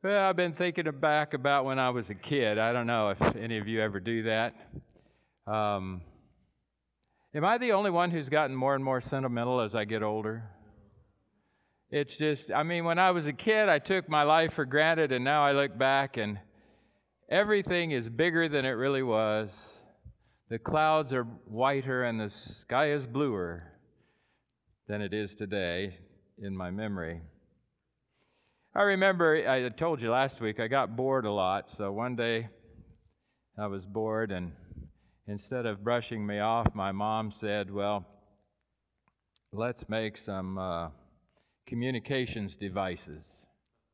Well, I've been thinking back about when I was a kid. I don't know if any of you ever do that. Um, am I the only one who's gotten more and more sentimental as I get older? It's just, I mean, when I was a kid, I took my life for granted, and now I look back and everything is bigger than it really was. The clouds are whiter and the sky is bluer than it is today in my memory. I remember, I told you last week, I got bored a lot, so one day I was bored, and instead of brushing me off, my mom said, well, let's make some communications devices.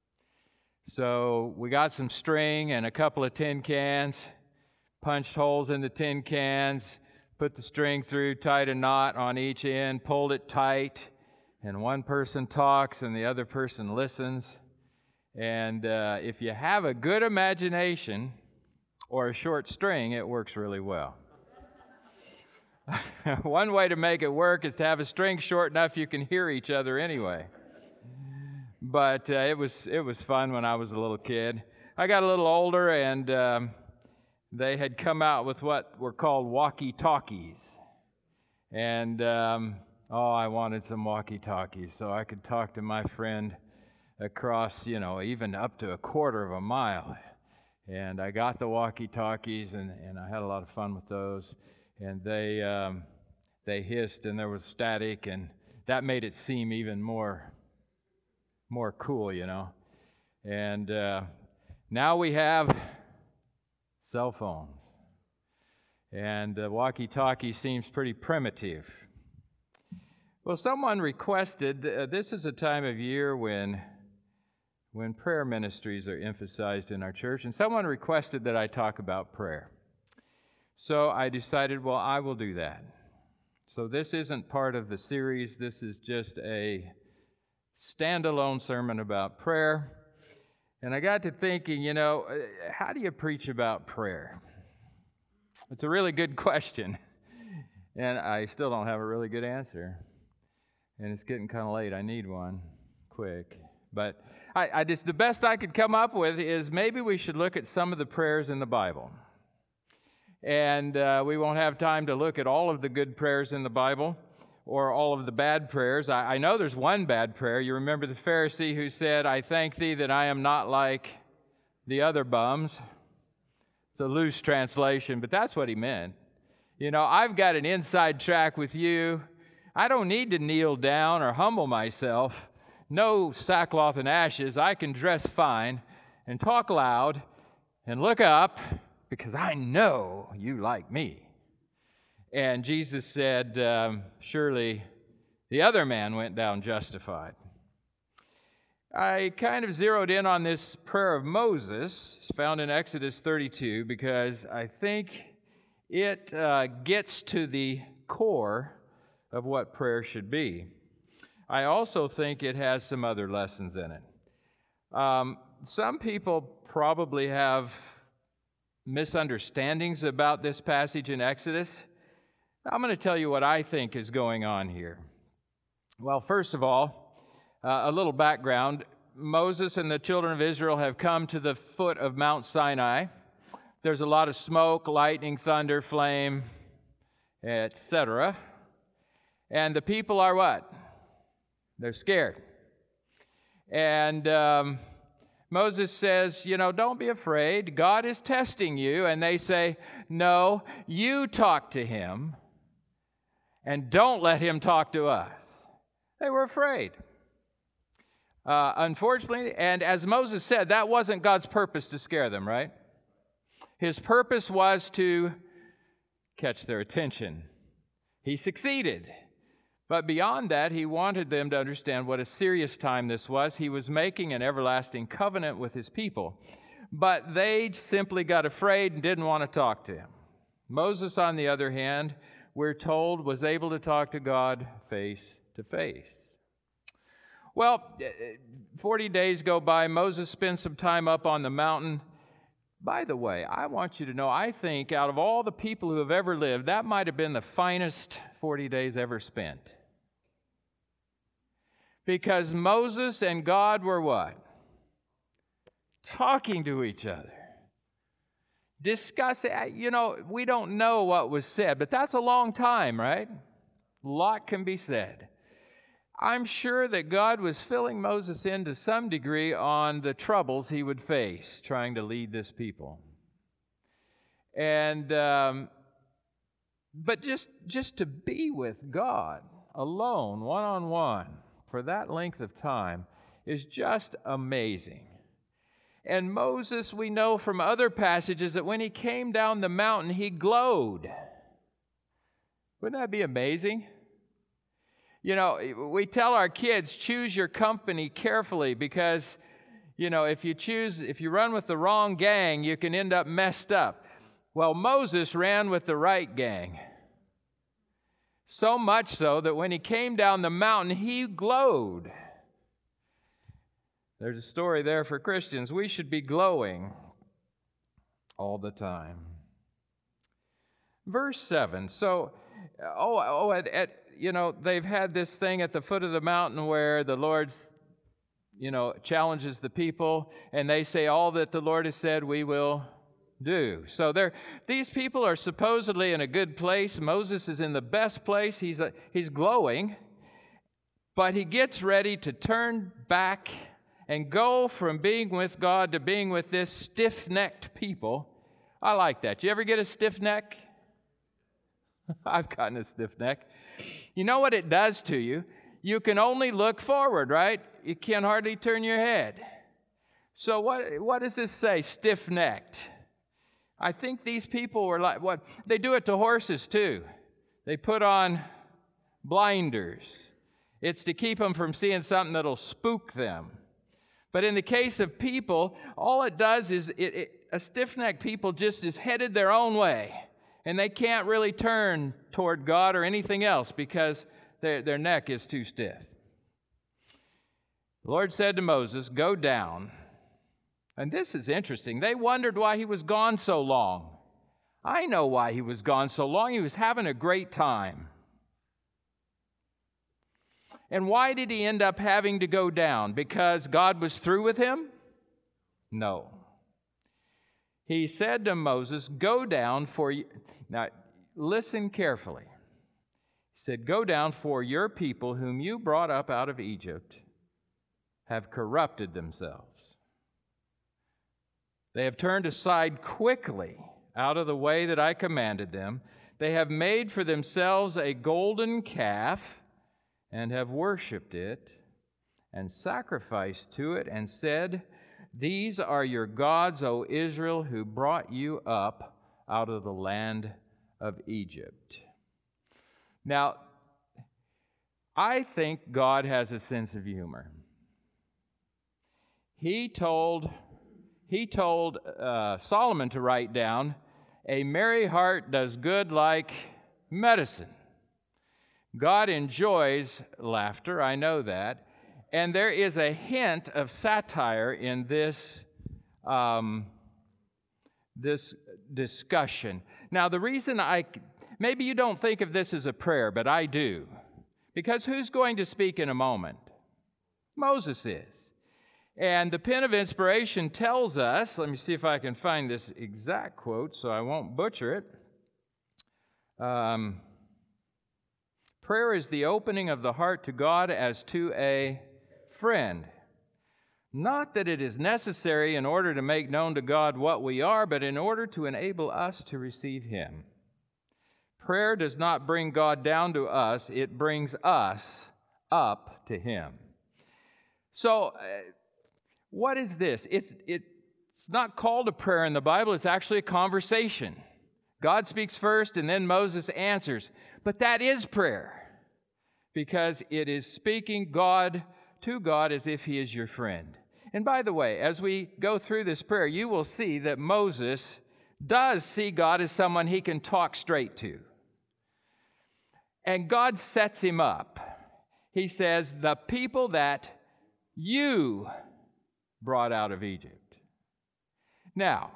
So we got some string and a couple of tin cans, punched holes in the tin cans, put the string through, tied a knot on each end, pulled it tight, and one person talks and the other person listens. And if you have a good imagination or a short string, it works really well. One way to make it work is to have a string short enough you can hear each other anyway. But it was fun when I was a little kid. I got a little older, and they had come out with what were called walkie-talkies. And I wanted some walkie-talkies so I could talk to my friend across, even up to a quarter of a mile. And I got the walkie-talkies, and I had a lot of fun with those. And they hissed, and there was static, and that made it seem even more cool, And now we have cell phones, and the walkie-talkie seems pretty primitive. Well, someone requested, this is a time of year when prayer ministries are emphasized in our church, and someone requested that I talk about prayer. So I decided, well, I will do that. So this isn't part of the series. This is just a standalone sermon about prayer. And I got to thinking, how do you preach about prayer? It's a really good question, and I still don't have a really good answer. And it's getting kind of late. I need one quick. But I just, the best I could come up with is maybe we should look at some of the prayers in the Bible. And we won't have time to look at all of the good prayers in the Bible or all of the bad prayers. I know there's one bad prayer. You remember the Pharisee who said, I thank thee that I am not like the other bums. It's a loose translation, but that's what he meant. I've got an inside track with you. I don't need to kneel down or humble myself. No sackcloth and ashes. I can dress fine and talk loud and look up because I know you like me. And Jesus said, surely the other man went down justified. I kind of zeroed in on this prayer of Moses, it's found in Exodus 32, because I think it gets to the core of what prayer should be. I also think it has some other lessons in it. Some people probably have misunderstandings about this passage in Exodus. I'm going to tell you what I think is going on here. Well, first of all, a little background. Moses and the children of Israel have come to the foot of Mount Sinai. There's a lot of smoke, lightning, thunder, flame, etc. And the people are what? They're scared. And Moses says, don't be afraid. God is testing you. And they say, no, you talk to him and don't let him talk to us. They were afraid. Unfortunately, and as Moses said, that wasn't God's purpose to scare them, right? His purpose was to catch their attention. He succeeded. But beyond that, he wanted them to understand what a serious time this was. He was making an everlasting covenant with his people. But they simply got afraid and didn't want to talk to him. Moses, on the other hand, we're told, was able to talk to God face to face. Well, 40 days go by. Moses spends some time up on the mountain. By the way, I want you to know, I think out of all the people who have ever lived, that might have been the finest 40 days ever spent. Because Moses and God were what? talking to each other, discussing. We don't know what was said, but that's a long time, right? A lot can be said. I'm sure that God was filling Moses in to some degree on the troubles he would face trying to lead this people. And but just to be with God alone, one-on-one, for that length of time is just amazing. And Moses, we know from other passages that when he came down the mountain, he glowed. Wouldn't that be amazing? We tell our kids, choose your company carefully because, if you run with the wrong gang, you can end up messed up. Well, Moses ran with the right gang. So much so that when he came down the mountain, he glowed. There's a story there for Christians. We should be glowing all the time. Verse 7. So, they've had this thing at the foot of the mountain where the Lord's, challenges the people, and they say, all that the Lord has said we will do. So these people are supposedly in a good place. Moses is in the best place. He's glowing, but he gets ready to turn back and go from being with God to being with this stiff-necked people. I like that. You ever get a stiff neck? I've gotten a stiff neck. You know what it does to you? You can only look forward, right? You can hardly turn your head. So what does this say, stiff-necked? I think these people were like, what? They do it to horses too. They put on blinders. It's to keep them from seeing something that'll spook them. But in the case of people, all it does is a stiff-necked people just is headed their own way. And they can't really turn toward God or anything else because their neck is too stiff. The Lord said to Moses, go down. And this is interesting. They wondered why he was gone so long. I know why he was gone so long. He was having a great time. And why did he end up having to go down? Because God was through with him? No. He said to Moses, go down for you. Now, listen carefully. He said, go down, for your people whom you brought up out of Egypt have corrupted themselves. They have turned aside quickly out of the way that I commanded them. They have made for themselves a golden calf and have worshipped it and sacrificed to it and said, these are your gods, O Israel, who brought you up out of the land of Egypt. Now, I think God has a sense of humor. He told Solomon to write down, a merry heart does good like medicine. God enjoys laughter, I know that. And there is a hint of satire in this discussion. Now, the reason maybe you don't think of this as a prayer, but I do. Because who's going to speak in a moment? Moses is. And the pen of inspiration tells us, let me see if I can find this exact quote so I won't butcher it. Prayer is the opening of the heart to God as to a friend. Not that it is necessary in order to make known to God what we are, but in order to enable us to receive Him. Prayer does not bring God down to us, it brings us up to Him. So, what is this? It's not called a prayer in the Bible, it's actually a conversation. God speaks first and then Moses answers. But that is prayer, because it is speaking God to God as if He is your friend. And by the way, as we go through this prayer, you will see that Moses does see God as someone he can talk straight to. And God sets him up. He says, the people that you brought out of Egypt. Now,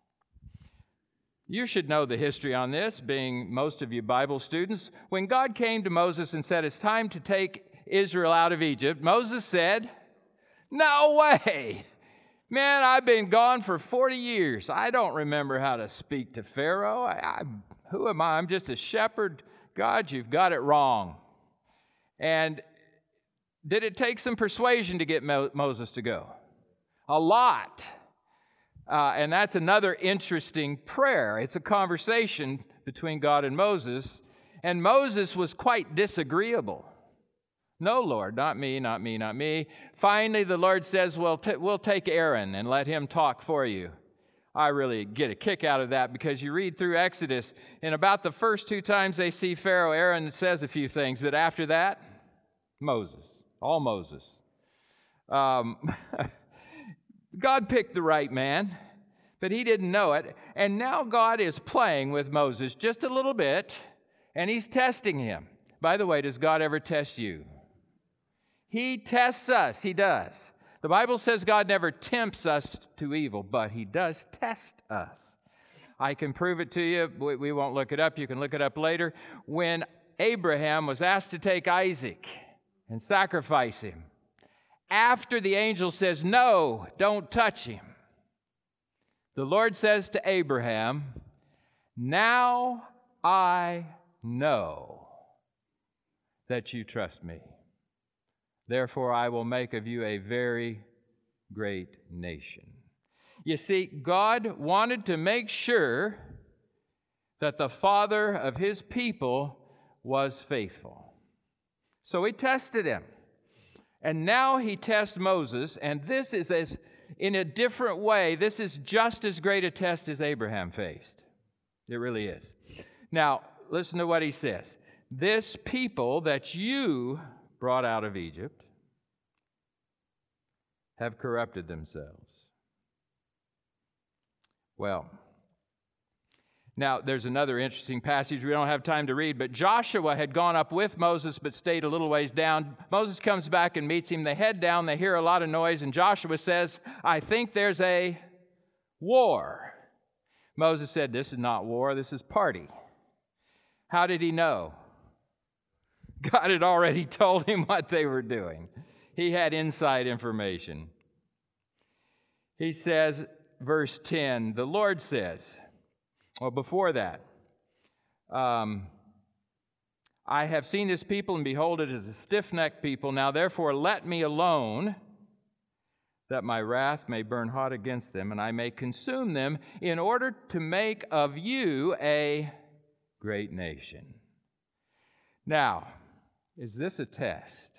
you should know the history on this, being most of you Bible students. When God came to Moses and said, it's time to take Israel out of Egypt, Moses said, no way! Man, I've been gone for 40 years. I don't remember how to speak to Pharaoh. Who am I? I'm just a shepherd. God, you've got it wrong. And did it take some persuasion to get Moses to go? A lot. And that's another interesting prayer. It's a conversation between God and Moses. And Moses was quite disagreeable. No, Lord, not me, not me, not me. Finally, the Lord says, well, we'll take Aaron and let him talk for you. I really get a kick out of that because you read through Exodus, and about the first 2 times they see Pharaoh, Aaron says a few things, but after that, Moses, all Moses. God picked the right man, but he didn't know it. And now God is playing with Moses just a little bit, and he's testing him. By the way, does God ever test you? He tests us. He does. The Bible says God never tempts us to evil, but he does test us. I can prove it to you. We won't look it up. You can look it up later. When Abraham was asked to take Isaac and sacrifice him, after the angel says, no, don't touch him, the Lord says to Abraham, now I know that you trust me. Therefore, I will make of you a very great nation. You see, God wanted to make sure that the father of his people was faithful. So he tested him. And now he tests Moses, and this is in a different way. This is just as great a test as Abraham faced. It really is. Now, listen to what he says. This people that you brought out of Egypt have corrupted themselves. Well, now there's another interesting passage we don't have time to read, but Joshua had gone up with Moses but stayed a little ways down. Moses comes back and meets him. They head down. They hear a lot of noise, and Joshua says, I think there's a war. Moses said, this is not war, this is party. How did he know? God had already told him what they were doing. He had inside information. He says, verse 10, the Lord says, well, before that, I have seen this people, and behold, it is a stiff-necked people. Now, therefore, let me alone, that my wrath may burn hot against them, and I may consume them, in order to make of you a great nation. Now, is this a test?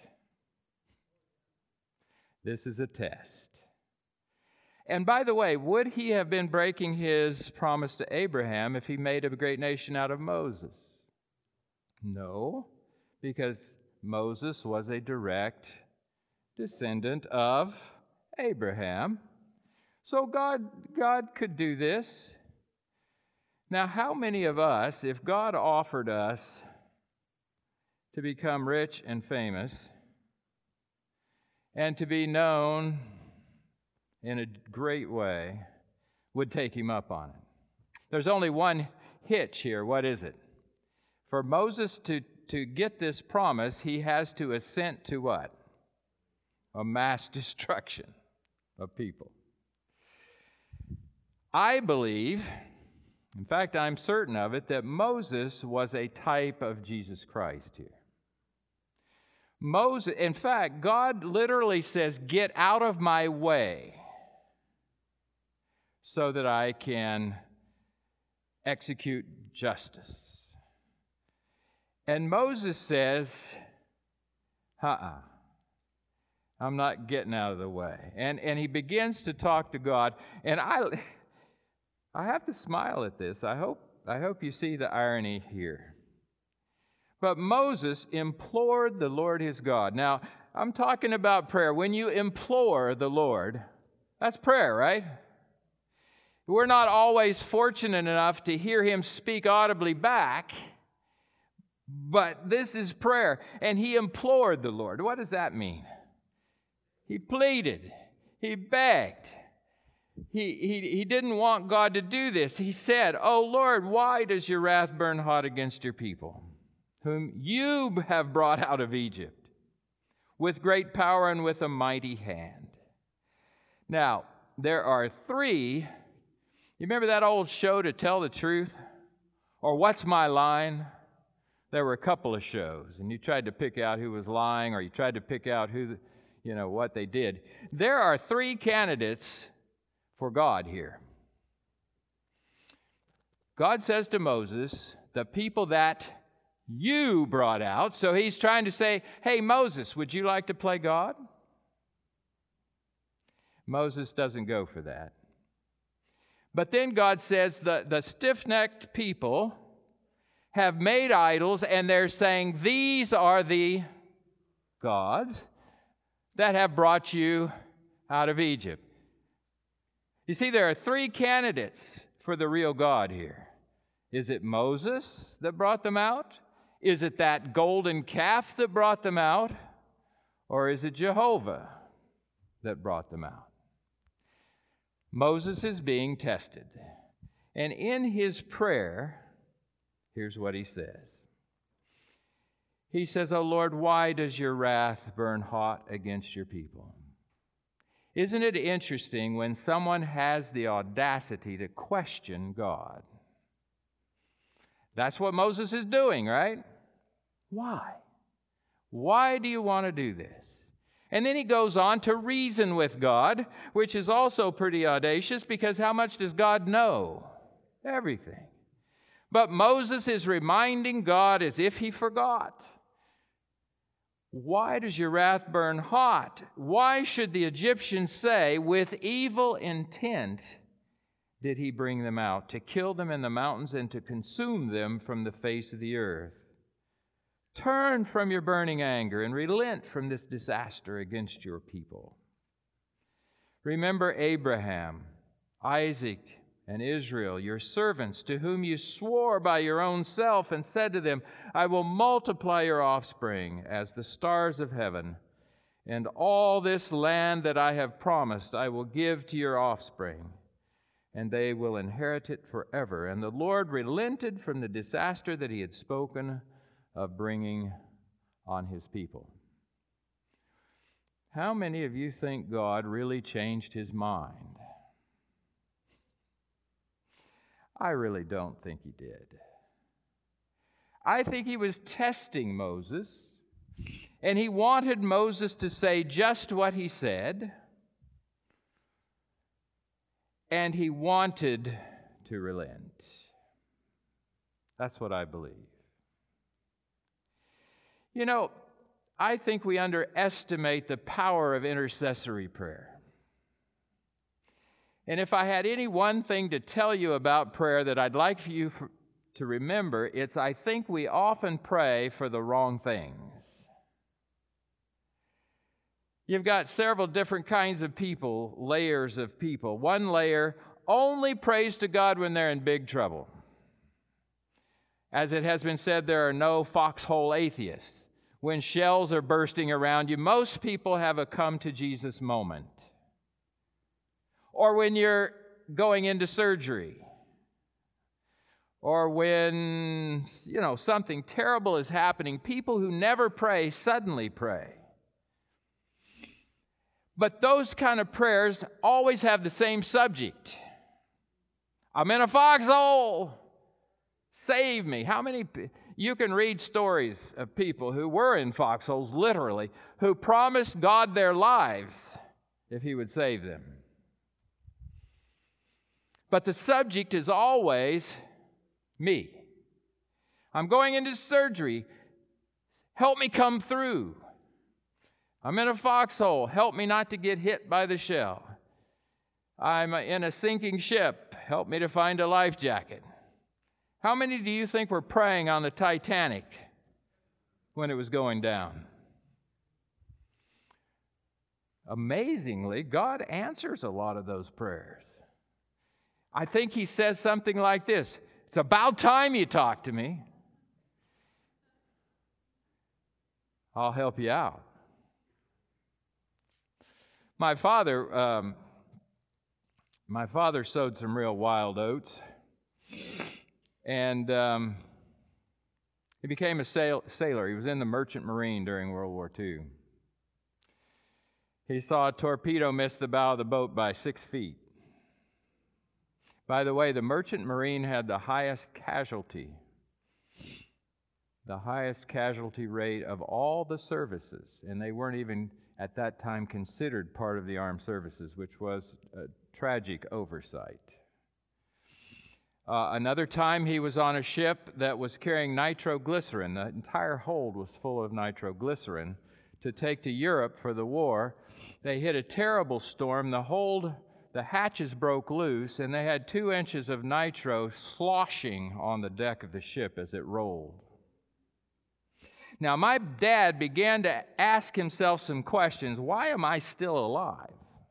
This is a test. And by the way, would he have been breaking his promise to Abraham if he made a great nation out of Moses? No, because Moses was a direct descendant of Abraham. So God could do this. Now, how many of us, if God offered us to become rich and famous and to be known in a great way, would take him up on it? There's only one hitch here. What is it? For Moses to get this promise, he has to assent to what? A mass destruction of people. I believe, in fact, I'm certain of it, that Moses was a type of Jesus Christ here. Moses, in fact, God literally says, get out of my way so that I can execute justice. And Moses says, I'm not getting out of the way. And he begins to talk to God. And I have to smile at this. I hope you see the irony here. But Moses implored the Lord his God. Now, I'm talking about prayer. When you implore the Lord, that's prayer, right? We're not always fortunate enough to hear him speak audibly back, but this is prayer. And he implored the Lord. What does that mean? He pleaded. He begged. He didn't want God to do this. He said, "Oh Lord, why does your wrath burn hot against your people, whom you have brought out of Egypt with great power and with a mighty hand?" Now, there are three. You remember that old show, To Tell the Truth? Or What's My Line? There were a couple of shows, and you tried to pick out who was lying, or you tried to pick out what they did. There are three candidates for God here. God says to Moses, the people that you brought out. So he's trying to say, hey, Moses, would you like to play God? Moses doesn't go for that. But then God says the stiff-necked people have made idols, and they're saying, these are the gods that have brought you out of Egypt. You see, there are three candidates for the real God here. Is it Moses that brought them out? Is it that golden calf that brought them out? Or is it Jehovah that brought them out? Moses is being tested. And in his prayer, here's what he says. He says, "O Lord, why does your wrath burn hot against your people?" Isn't it interesting when someone has the audacity to question God? That's what Moses is doing, right? Why? Why do you want to do this? And then he goes on to reason with God, which is also pretty audacious, because how much does God know? Everything. But Moses is reminding God as if he forgot. Why does your wrath burn hot? Why should the Egyptians say, with evil intent did he bring them out, to kill them in the mountains and to consume them from the face of the earth? Turn from your burning anger and relent from this disaster against your people. Remember Abraham, Isaac, and Israel, your servants, to whom you swore by your own self and said to them, I will multiply your offspring as the stars of heaven, and all this land that I have promised I will give to your offspring, and they will inherit it forever. And the Lord relented from the disaster that he had spoken of bringing on his people. How many of you think God really changed his mind? I really don't think he did. I think he was testing Moses, and he wanted Moses to say just what he said, and he wanted to relent. That's what I believe. You know, I think we underestimate the power of intercessory prayer. And if I had any one thing to tell you about prayer that I'd like for you to remember, it's I think we often pray for the wrong things. You've got several different kinds of people, layers of people. One layer only prays to God when they're in big trouble. As it has been said, there are no foxhole atheists. When shells are bursting around you, most people have a come to Jesus moment. Or when you're going into surgery. Or when, something terrible is happening. People who never pray suddenly pray. But those kind of prayers always have the same subject. I'm in a foxhole. Save me. How many... You can read stories of people who were in foxholes, literally, who promised God their lives if he would save them. But the subject is always me. I'm going into surgery. Help me come through. I'm in a foxhole. Help me not to get hit by the shell. I'm in a sinking ship. Help me to find a life jacket. How many do you think were praying on the Titanic when it was going down? Amazingly, God answers a lot of those prayers. I think he says something like this: it's about time you talk to me. I'll help you out. My father sowed some real wild oats. And he became a sailor. He was in the Merchant Marine during World War II. he saw a torpedo miss the bow of the boat by 6 feet. By the way, the Merchant Marine had the highest casualty rate of all the services, and they weren't even at that time considered part of the armed services, which was a tragic oversight. Another time he was on a ship that was carrying nitroglycerin. The entire hold was full of nitroglycerin to take to Europe for the war. They hit a terrible storm. The hatches broke loose, and they had 2 inches of nitro sloshing on the deck of the ship as it rolled. Now, my dad began to ask himself some questions. Why am I still alive?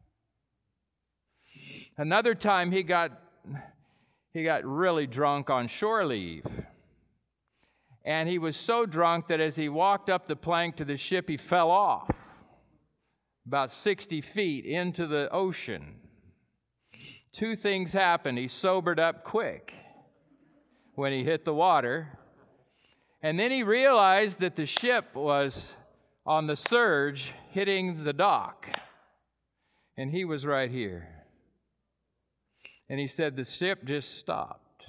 Another time he got really drunk on shore leave. And he was so drunk that as he walked up the plank to the ship, he fell off about 60 feet into the ocean. 2 things happened. He sobered up quick when he hit the water. And then he realized that the ship was on the surge hitting the dock. And he was right here. And he said the ship just stopped.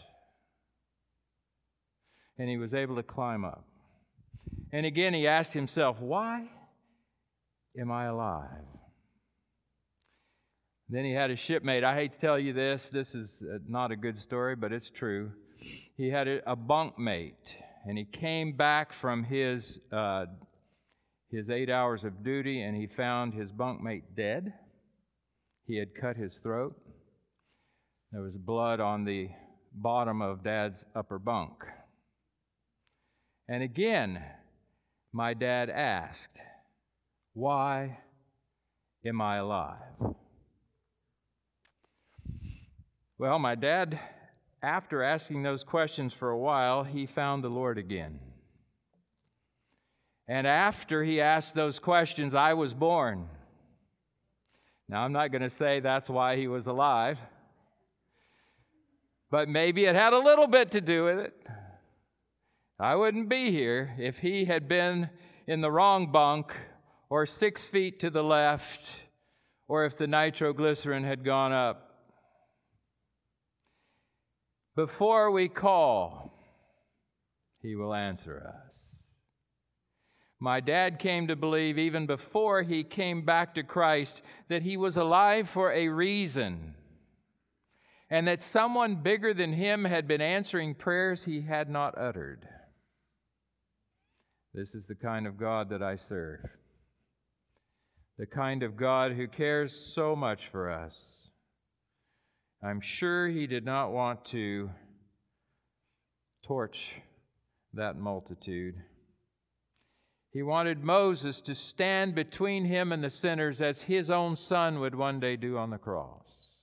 And he was able to climb up. And again he asked himself, why am I alive? Then he had a shipmate. I hate to tell you this is not a good story, but it's true. He had a bunkmate, and he came back from his 8 hours of duty, and he found his bunkmate dead. He had cut his throat. There was blood on the bottom of Dad's upper bunk. And again, my dad asked, why am I alive? Well, my dad, after asking those questions for a while, he found the Lord again. And after he asked those questions, I was born. Now, I'm not going to say that's why he was alive, but maybe it had a little bit to do with it. I wouldn't be here if he had been in the wrong bunk or 6 feet to the left, or if the nitroglycerin had gone up. Before we call, he will answer us. My dad came to believe, even before he came back to Christ, that he was alive for a reason, and that someone bigger than him had been answering prayers he had not uttered. This is the kind of God that I serve. The kind of God who cares so much for us. I'm sure he did not want to torch that multitude. He wanted Moses to stand between him and the sinners as his own son would one day do on the cross.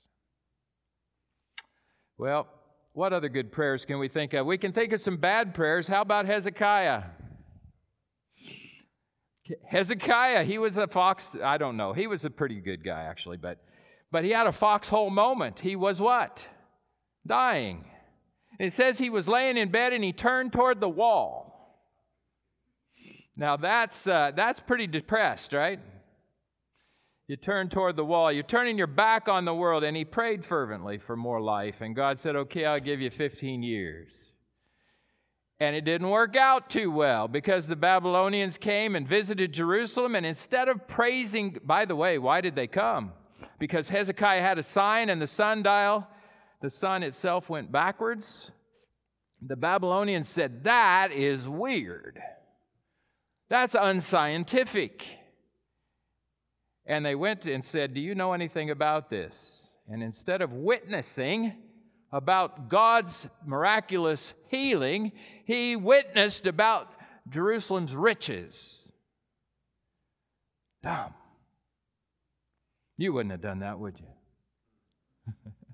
Well, what other good prayers can we think of? We can think of some bad prayers. How about Hezekiah? Hezekiah, he was a fox, I don't know. He was a pretty good guy, actually, but he had a foxhole moment. He was what? Dying. It says he was laying in bed and he turned toward the wall. Now that's pretty depressed, right? You turn toward the wall. You're turning your back on the world. And he prayed fervently for more life. And God said, okay, I'll give you 15 years. And it didn't work out too well because the Babylonians came and visited Jerusalem. And instead of praising, by the way, why did they come? Because Hezekiah had a sign and the sundial, the sun itself went backwards. The Babylonians said, that is weird. That's unscientific. And they went and said, do you know anything about this? And instead of witnessing about God's miraculous healing, he witnessed about Jerusalem's riches. Dumb. You wouldn't have done that, would you?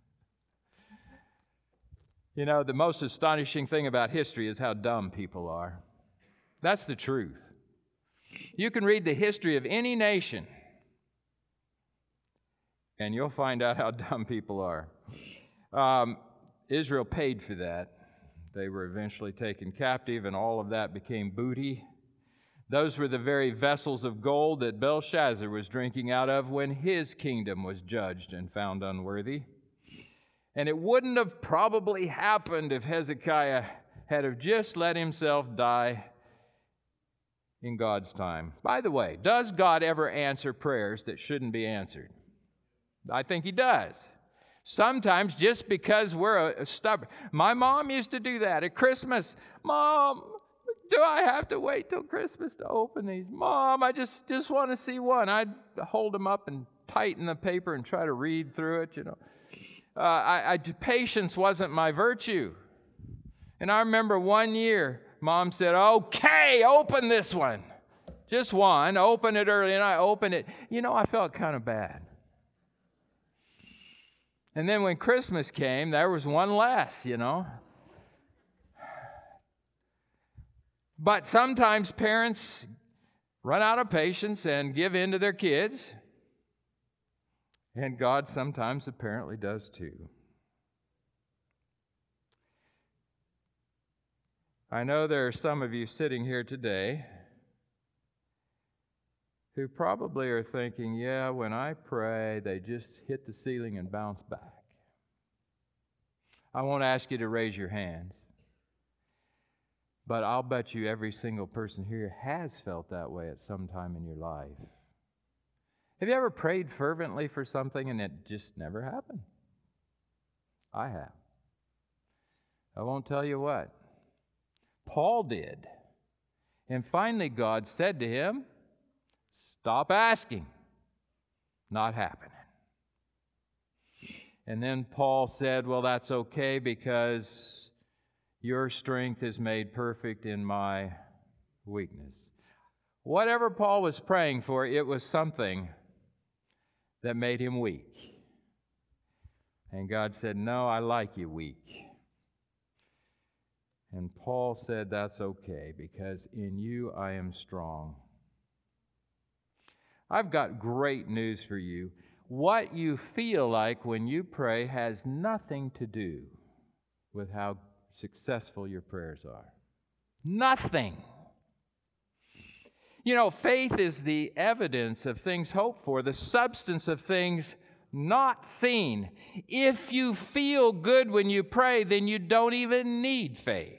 You know, the most astonishing thing about history is how dumb people are. That's the truth. You can read the history of any nation, and you'll find out how dumb people are. Israel paid for that. They were eventually taken captive, and all of that became booty. Those were the very vessels of gold that Belshazzar was drinking out of when his kingdom was judged and found unworthy. And it wouldn't have probably happened if Hezekiah had have just let himself die in God's time. By the way, does God ever answer prayers that shouldn't be answered? I think He does. Sometimes just because we're a stubborn. My mom used to do that at Christmas. Mom, do I have to wait till Christmas to open these? Mom, I just want to see one. I'd hold them up and tighten the paper and try to read through it, Patience wasn't my virtue. And I remember one year, Mom said, okay, open this one. Just one. Open it early. And I opened it. I felt kind of bad. And then when Christmas came, there was one less, But sometimes parents run out of patience and give in to their kids. And God sometimes apparently does too. I know there are some of you sitting here today who probably are thinking, yeah, when I pray, they just hit the ceiling and bounce back. I won't ask you to raise your hands, but I'll bet you every single person here has felt that way at some time in your life. Have you ever prayed fervently for something and it just never happened? I have. I won't tell you what. Paul did. And finally God said to him, stop asking. Not happening. And then Paul said, well, that's okay because your strength is made perfect in my weakness. Whatever Paul was praying for, it was something that made him weak. And God said, no, I like you weak. And Paul said, that's okay, because in you I am strong. I've got great news for you. What you feel like when you pray has nothing to do with how successful your prayers are. Nothing. Faith is the evidence of things hoped for, the substance of things not seen. If you feel good when you pray, then you don't even need faith.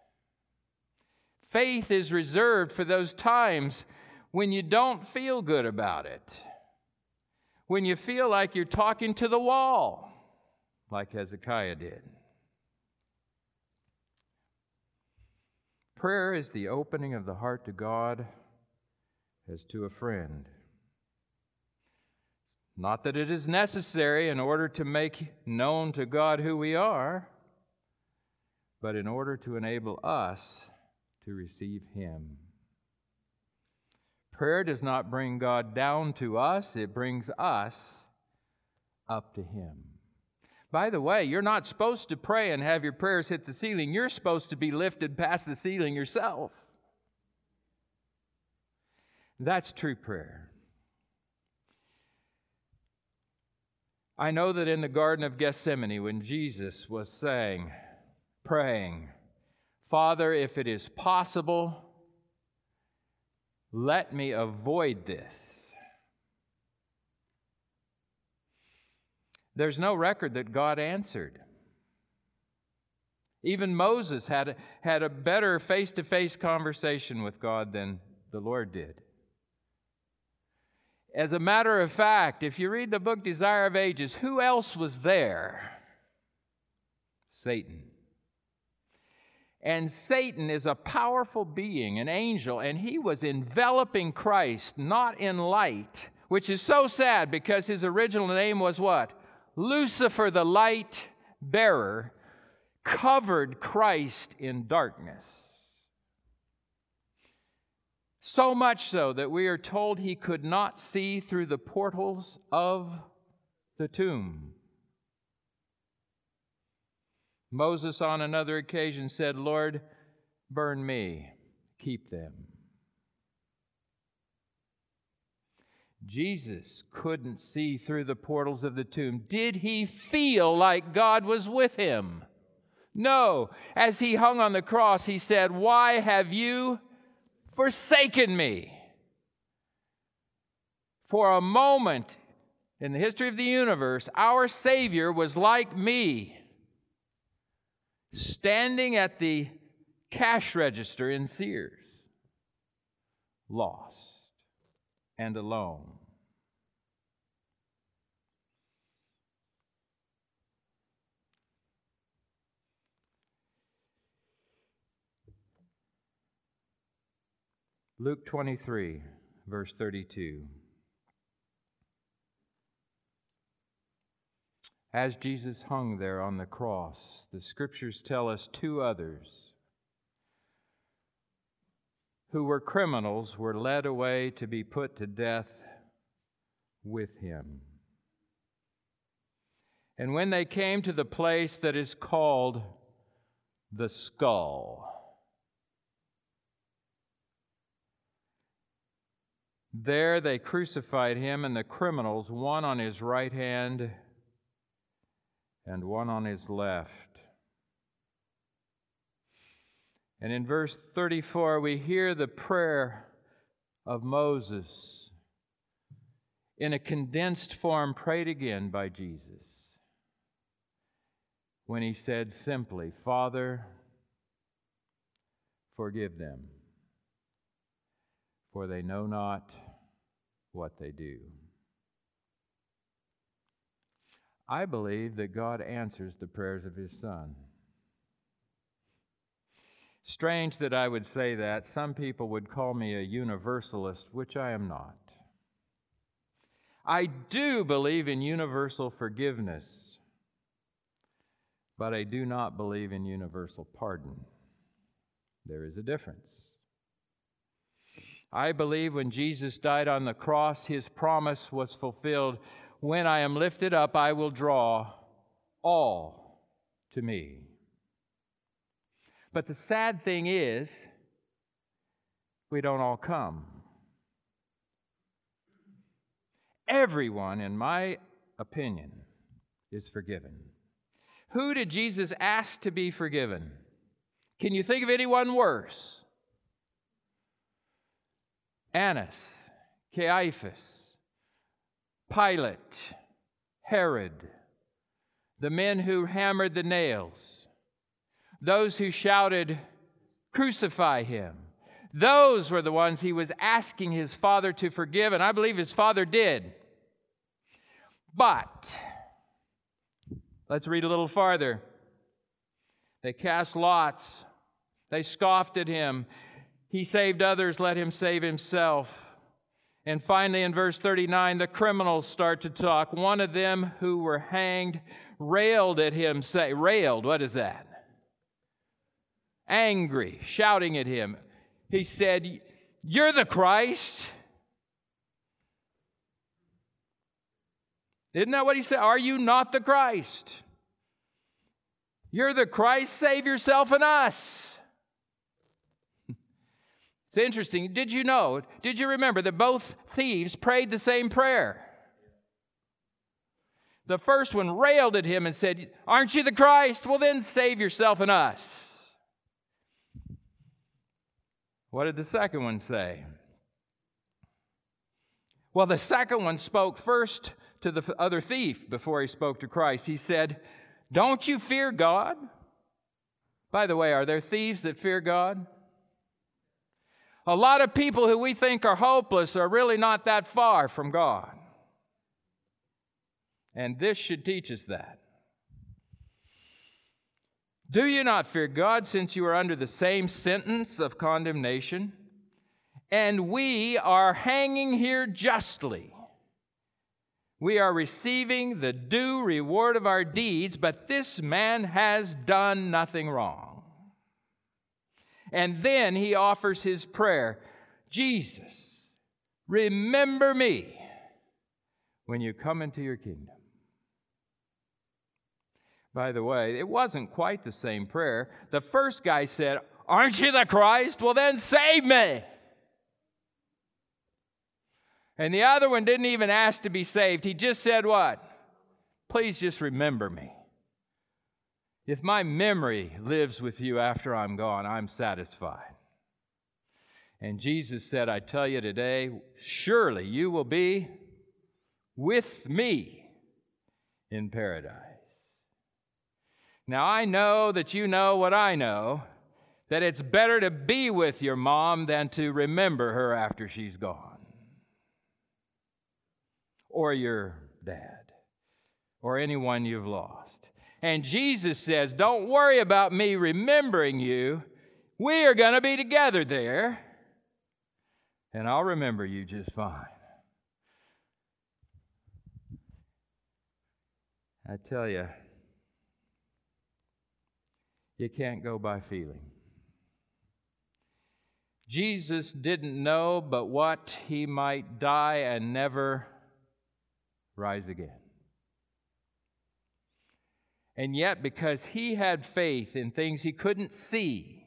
Faith is reserved for those times when you don't feel good about it. When you feel like you're talking to the wall, like Hezekiah did. Prayer is the opening of the heart to God as to a friend. Not that it is necessary in order to make known to God who we are, but in order to enable us to receive Him. Prayer does not bring God down to us, it brings us up to Him. By the way, you're not supposed to pray and have your prayers hit the ceiling. You're supposed to be lifted past the ceiling yourself. That's true prayer. I know that in the Garden of Gethsemane, when Jesus was praying, Father, if it is possible, let me avoid this. There's no record that God answered. Even Moses had a better face-to-face conversation with God than the Lord did. As a matter of fact, if you read the book Desire of Ages, who else was there? Satan. And Satan is a powerful being, an angel, and he was enveloping Christ, not in light, which is so sad because his original name was what? Lucifer, the light bearer, covered Christ in darkness. So much so that we are told he could not see through the portals of the tomb. Moses on another occasion said, Lord, burn me, keep them. Jesus couldn't see through the portals of the tomb. Did he feel like God was with him? No. As he hung on the cross, he said, why have you forsaken me. For a moment in the history of the universe, our Savior was like me, standing at the cash register in Sears, lost and alone. Luke 23, verse 32. As Jesus hung there on the cross, the Scriptures tell us two others who were criminals were led away to be put to death with him. And when they came to the place that is called the Skull, there they crucified him and the criminals, one on his right hand and one on his left. And in verse 34, we hear the prayer of Moses in a condensed form prayed again by Jesus when he said simply, Father, forgive them, for they know not what they do. I believe that God answers the prayers of His Son. Strange that I would say that. Some people would call me a universalist, which I am not. I do believe in universal forgiveness, but I do not believe in universal pardon. There is a difference. I believe when Jesus died on the cross, His promise was fulfilled. When I am lifted up, I will draw all to me. But the sad thing is, we don't all come. Everyone, in my opinion, is forgiven. Who did Jesus ask to be forgiven? Can you think of anyone worse? Annas, Caiaphas, Pilate, Herod, the men who hammered the nails, those who shouted, "Crucify him." Those were the ones He was asking His Father to forgive, and I believe His Father did. But, let's read a little farther. They cast lots. They scoffed at Him. He saved others, let Him save Himself. And finally, in verse 39, the criminals start to talk. One of them who were hanged railed at Him. Railed, what is that? Angry, shouting at Him. He said, "You're the Christ." Isn't that what He said? Are you not the Christ? You're the Christ, save yourself and us. It's interesting. Did you remember that both thieves prayed the same prayer? The first one railed at Him and said, "Aren't you the Christ? Well, then save yourself and us." What did the second one say? Well, the second one spoke first to the other thief before he spoke to Christ. He said, "Don't you fear God?" By the way, are there thieves that fear God? A lot of people who we think are hopeless are really not that far from God. And this should teach us that. Do you not fear God, since you are under the same sentence of condemnation? And we are hanging here justly. We are receiving the due reward of our deeds, but this man has done nothing wrong. And then he offers his prayer, "Jesus, remember me when you come into your kingdom." By the way, it wasn't quite the same prayer. The first guy said, "Aren't you the Christ? Well, then save me." And the other one didn't even ask to be saved. He just said what? "Please just remember me. If my memory lives with you after I'm gone, I'm satisfied." And Jesus said, I tell you today, surely you will be with me in paradise. Now, I know that you know what I know, that it's better to be with your mom than to remember her after she's gone. Or your dad. Or anyone you've lost. And Jesus says, don't worry about me remembering you. We are going to be together there. And I'll remember you just fine. I tell you, you can't go by feeling. Jesus didn't know but what he might die and never rise again. And yet, because he had faith in things he couldn't see,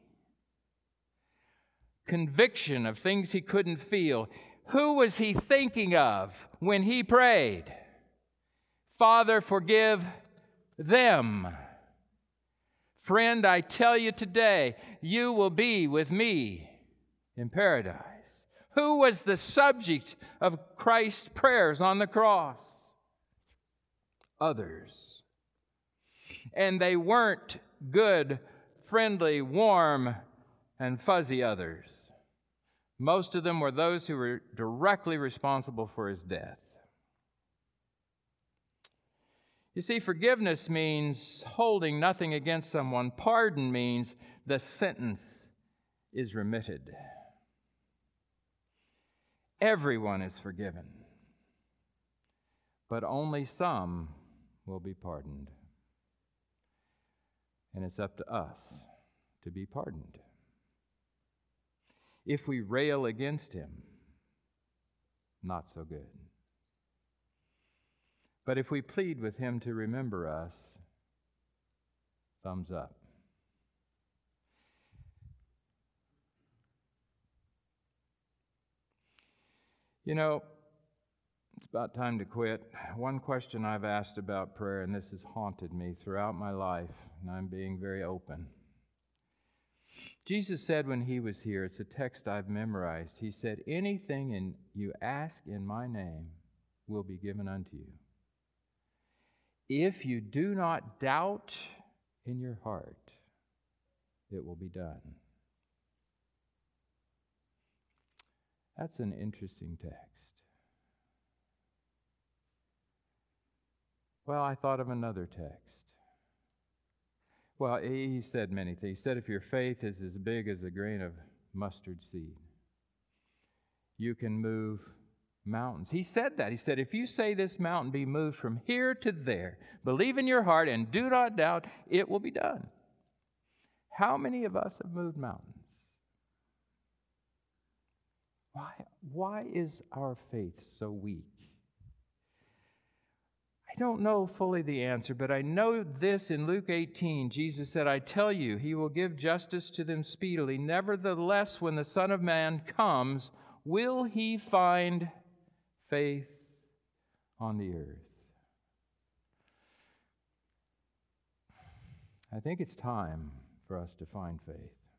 conviction of things he couldn't feel, who was he thinking of when he prayed? Father, forgive them. Friend, I tell you today, you will be with me in paradise. Who was the subject of Christ's prayers on the cross? Others. And they weren't good, friendly, warm, and fuzzy others. Most of them were those who were directly responsible for his death. You see, forgiveness means holding nothing against someone. Pardon means the sentence is remitted. Everyone is forgiven, but only some will be pardoned. And it's up to us to be pardoned. If we rail against him, not so good. But if we plead with him to remember us, thumbs up. You know, it's about time to quit. One question I've asked about prayer, and this has haunted me throughout my life, and I'm being very open. Jesus said when he was here, it's a text I've memorized, he said, anything you ask in my name will be given unto you. If you do not doubt in your heart, it will be done. That's an interesting text. Well, I thought of another text. Well, he said many things. He said, if your faith is as big as a grain of mustard seed, you can move mountains. He said that. He said, if you say this mountain be moved from here to there, believe in your heart and do not doubt, it will be done. How many of us have moved mountains? Why is our faith so weak? I don't know fully the answer, but I know this in Luke 18. Jesus said, I tell you, he will give justice to them speedily. Nevertheless, when the Son of Man comes, will he find faith on the earth? I think it's time for us to find faith.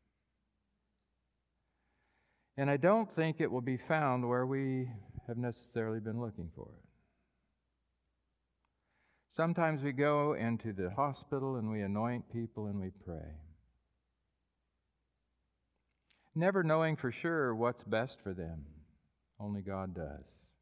And I don't think it will be found where we have necessarily been looking for it. Sometimes we go into the hospital and we anoint people and we pray, never knowing for sure what's best for them. Only God does.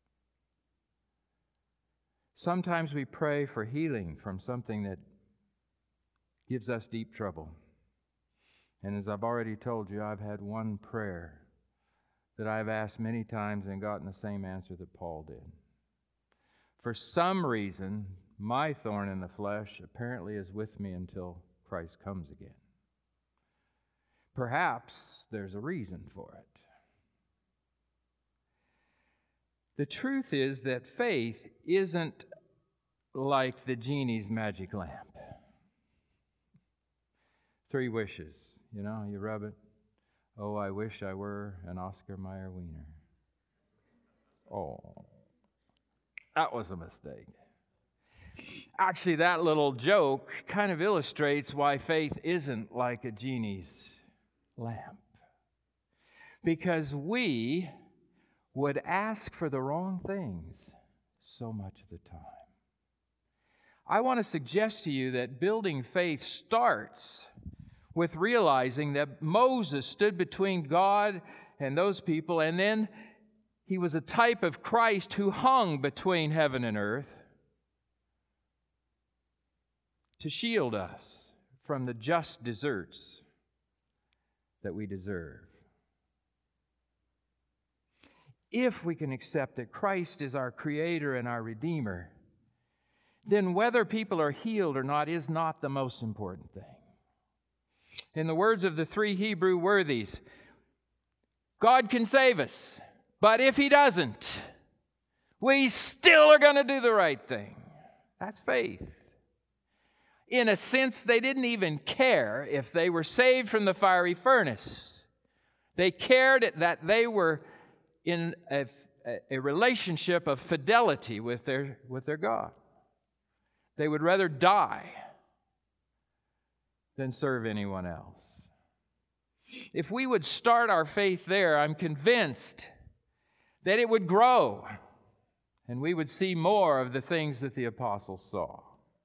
Sometimes we pray for healing from something that gives us deep trouble. And as I've already told you, I've had one prayer that I've asked many times and gotten the same answer that Paul did. For some reason, my thorn in the flesh apparently is with me until Christ comes again. Perhaps there's a reason for it. The truth is that faith isn't like the genie's magic lamp. 3 wishes, you rub it. Oh, I wish I were an Oscar Mayer wiener. Oh, that was a mistake. Actually, that little joke kind of illustrates why faith isn't like a genie's lamp. because we would ask for the wrong things so much of the time. I want to suggest to you that building faith starts with realizing that Moses stood between God and those people, and then he was a type of Christ who hung between heaven and earth to shield us from the just deserts that we deserve. If we can accept that Christ is our Creator and our Redeemer, then whether people are healed or not is not the most important thing. In the words of the three Hebrew worthies, God can save us, but if He doesn't, we still are going to do the right thing. That's faith. In a sense, they didn't even care if they were saved from the fiery furnace. They cared that they were in a relationship of fidelity with their God. They would rather die than serve anyone else. If we would start our faith there, I'm convinced that it would grow and we would see more of the things that the apostles saw.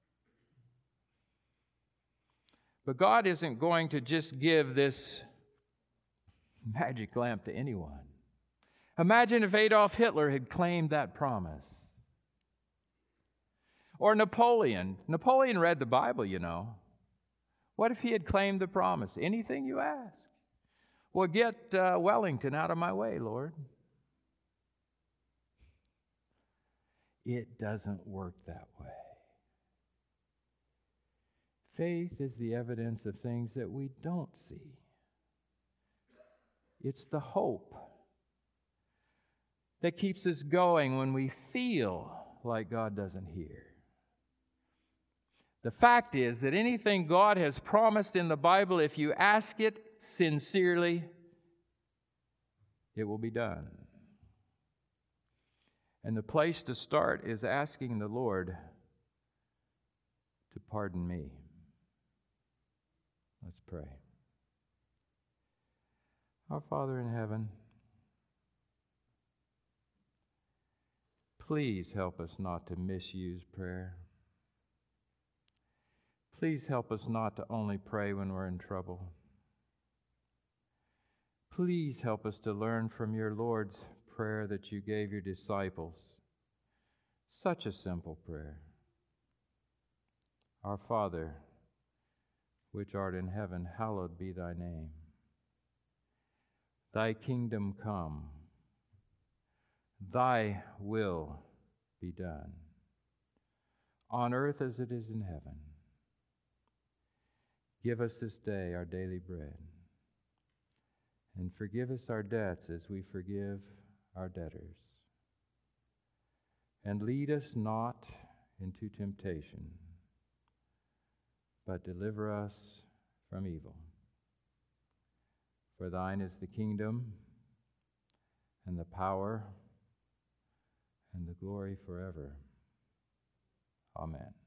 But God isn't going to just give this magic lamp to anyone. Imagine if Adolf Hitler had claimed that promise. Or Napoleon. Napoleon read the Bible, you know. What if he had claimed the promise? Anything you ask. Well, get Wellington out of my way, Lord. It doesn't work that way. Faith is the evidence of things that we don't see. It's the hope that keeps us going when we feel like God doesn't hear. The fact is that anything God has promised in the Bible, if you ask it sincerely, it will be done. And the place to start is asking the Lord to pardon me. Let's pray. Our Father in heaven, please help us not to misuse prayer. Please help us not to only pray when we're in trouble. Please help us to learn from your Lord's prayer that you gave your disciples. Such a simple prayer. Our Father, which art in heaven, hallowed be thy name. Thy kingdom come. Thy will be done, on earth as it is in heaven. Give us this day our daily bread, and forgive us our debts as we forgive our debtors. And lead us not into temptation, but deliver us from evil. For thine is the kingdom, and the power, and the glory forever. Amen.